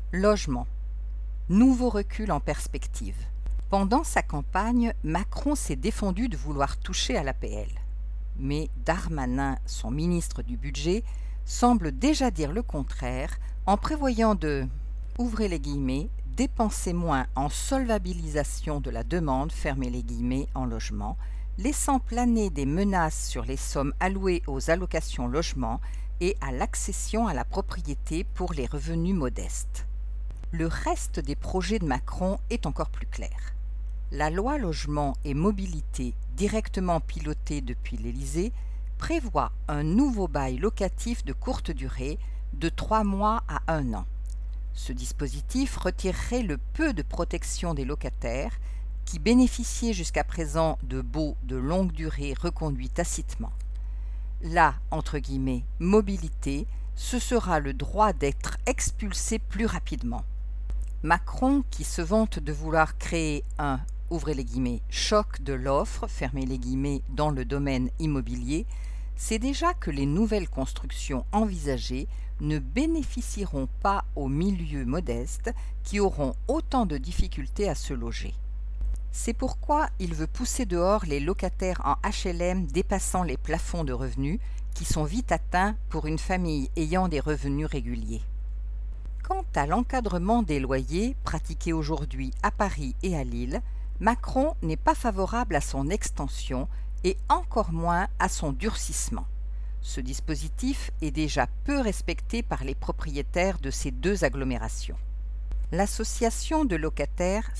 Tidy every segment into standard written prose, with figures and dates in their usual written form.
Logement. Nouveau recul en perspective. Pendant sa campagne, Macron s'est défendu de vouloir toucher à l'APL. Mais Darmanin, son ministre du Budget, semble déjà dire le contraire en prévoyant de, ouvrez les guillemets, dépenser moins en solvabilisation de la demande, fermez les guillemets, en logement, laissant planer des menaces sur les sommes allouées aux allocations logement et à l'accession à la propriété pour les revenus modestes. Le reste des projets de Macron est encore plus clair. La loi logement et mobilité, directement pilotée depuis l'Élysée, prévoit un nouveau bail locatif de courte durée, de 3 mois à 1 an. Ce dispositif retirerait le peu de protection des locataires qui bénéficiaient jusqu'à présent de baux de longue durée reconduits tacitement. La, entre guillemets, mobilité, ce sera le droit d'être expulsé plus rapidement. Macron, qui se vante de vouloir créer un, ouvrez les guillemets, choc de l'offre, fermez les guillemets, dans le domaine immobilier, sait déjà que les nouvelles constructions envisagées ne bénéficieront pas aux milieux modestes qui auront autant de difficultés à se loger. C'est pourquoi il veut pousser dehors les locataires en HLM dépassant les plafonds de revenus qui sont vite atteints pour une famille ayant des revenus réguliers. Quant à l'encadrement des loyers pratiqué aujourd'hui à Paris et à Lille, Macron n'est pas favorable à son extension et encore moins à son durcissement. Ce dispositif est déjà peu respecté par les propriétaires de ces deux agglomérations. L'association de locataires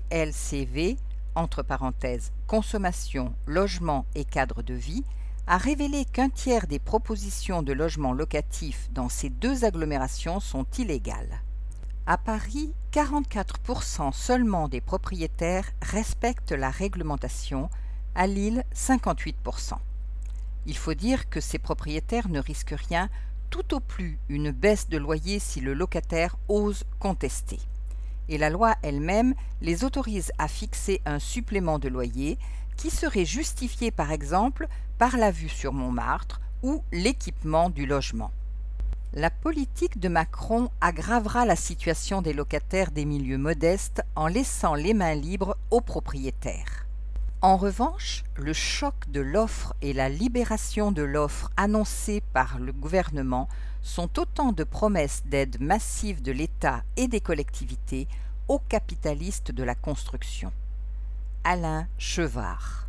CLCV, entre parenthèses, consommation, logement et cadre de vie, a révélé qu'un tiers des propositions de logements locatifs dans ces deux agglomérations sont illégales. À Paris, 44% seulement des propriétaires respectent la réglementation, à Lille, 58%. Il faut dire que ces propriétaires ne risquent rien, tout au plus une baisse de loyer si le locataire ose contester. Et la loi elle-même les autorise à fixer un supplément de loyer qui serait justifié par exemple par la vue sur Montmartre ou l'équipement du logement. La politique de Macron aggravera la situation des locataires des milieux modestes en laissant les mains libres aux propriétaires. En revanche, le choc de l'offre et la libération de l'offre annoncée par le gouvernement sont autant de promesses d'aide massive de l'État et des collectivités aux capitalistes de la construction. Alain Chevard.